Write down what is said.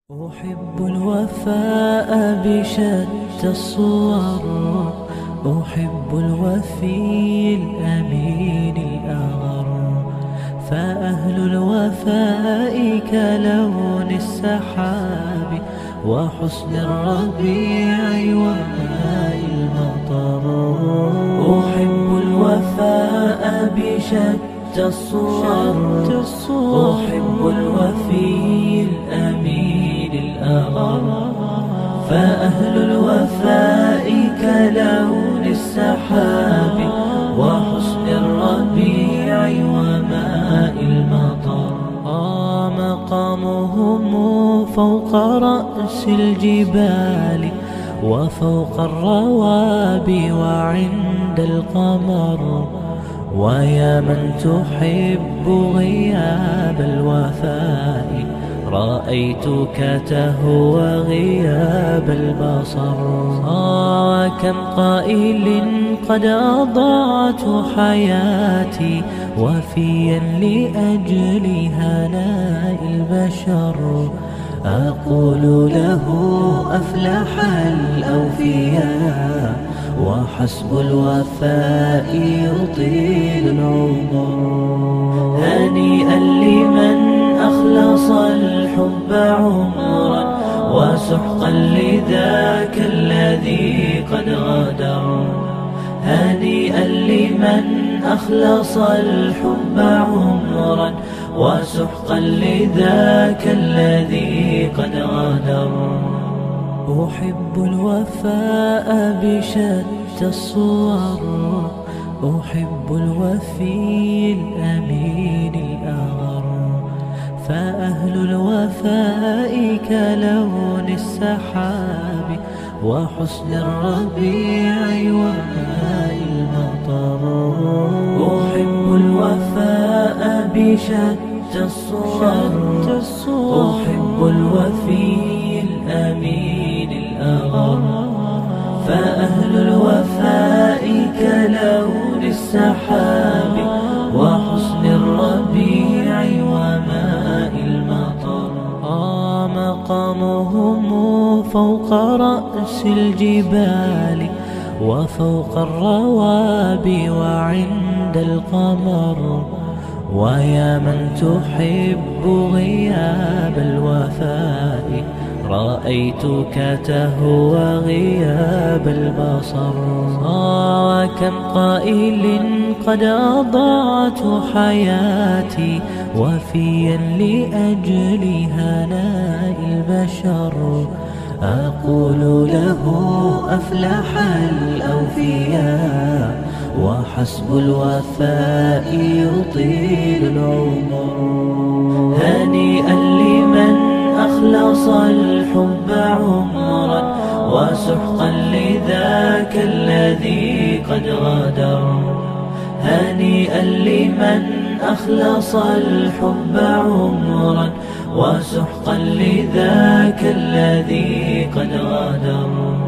أحب الوفاء بشتى الصور، أحب الوفي الأمين الأغر، فأهل الوفاء كلون السحاب وحسن الربيع وماء المطر. أحب الوفاء بشتى الصور، أحب الوفي الأمين الأغر، فأهل الوفاء كلون السحاب وحسن الربيع وماء المطر. مقامهم فوق رأس الجبال وفوق الروابي وعند القمر، ويا من تحب غياب الوفاء رأيتك تهوى غياب البصر. وكم قائل قد أضعت حياتي وفيا لأجل هناء البشر، أقول له أفلح الأوفياء وحسب الوفاء يطيل العمر. هنيئا لمن أخلص الحب عمرا وسحقا لذاك الذي قد غدر. هنيئا لمن أخلص الحب عمرا وسحقا لذاك الذي قد غدر. أحب الوفاء بشتى الصور، أحب الوفي الأمين الأغر، فأهل الوفاء كلون السحاب وحسن الربيع وماء المطر. أحب الوفاء بشتى الصور، أحب الوفي الأمين الأغر، فأهل الوفاء كلون السحاب وحسن الربيع وماء المطر. مقامهم فوق رأس الجبال وفوق الروابي وعند القمر، ويا من تحب غياب الوفاء رأيتك تهوى غياب البصر. وكم قائل قد أضعت حياتي وفيا لأجل هناء البشر، أقول له أفلح الأوفياء وحسب الوفاء يطيل العمر. هنيئا لمن أخلص الحب عمرا وسحقا لذاك الذي قد غدر. هنيئا لمن أخلص الحب عمرا وسحقا لذاك الذي قد غدر.